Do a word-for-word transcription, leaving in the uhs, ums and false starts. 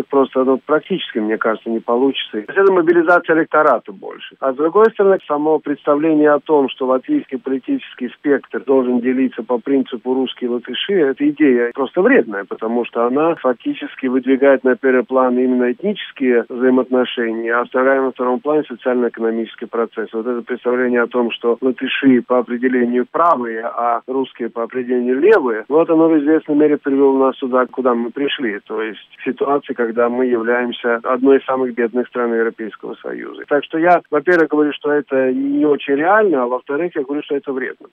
будет просто, ну, практически, мне кажется, не получится. Это мобилизация электората больше. А с другой стороны, само представление о том, что латвийский политический спектр должен делиться по принципу русские латыши, эта идея просто вредная, потому что она фактически выдвигает на первый план именно этнические взаимоотношения, а оставляя на втором плане социально-экономический процесс. Вот это представление о том, что латыши по определению правые, а русские по определению левые, вот оно в известной мере привело нас сюда, куда мы пришли. То есть в ситуации, когда мы являемся одной из самых бедных стран Европейского Союза. Так что я, во-первых, говорю, что это не очень реально, а во-вторых, я говорю, что это вредно.